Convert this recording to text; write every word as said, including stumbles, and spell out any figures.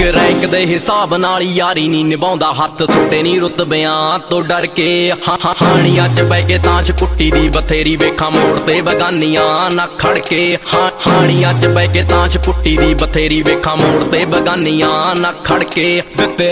Rank ਦੇ ਹਿਸਾਬ ਨਾਲ ਯਾਰੀ ਨਹੀਂ ਨਿਭਾਉਂਦਾ, ਹੱਥ ਸੁੱਟੇ ਨਹੀਂ ਰੁਤਬਿਆਂ ਤੋਂ ਡਰ ਕੇ। ਹਾਣੀਆਂ ਚ ਬਹਿ ਕੇ ਤਾਸ਼ ਕੁੱਟੀ ਦੀ ਬਥੇਰੀ, ਵੇਖਾਂ ਮੋੜ ਤੇ ਬਗਾਨੀਆਂ ਨਾ ਖੜ ਕੇ। ਹਾਣੀਆਂ ਚ ਬਹਿ ਕੇ ਤਾਸ਼ ਕੁੱਟੀ ਦੀ ਬਥੇਰੀ, ਵੇਖਾਂ ਮੋੜ ਤੇ ਬਗਾਨੀਆਂ ਨਾ ਖੜ ਕੇ। ਦਿੱਤੇ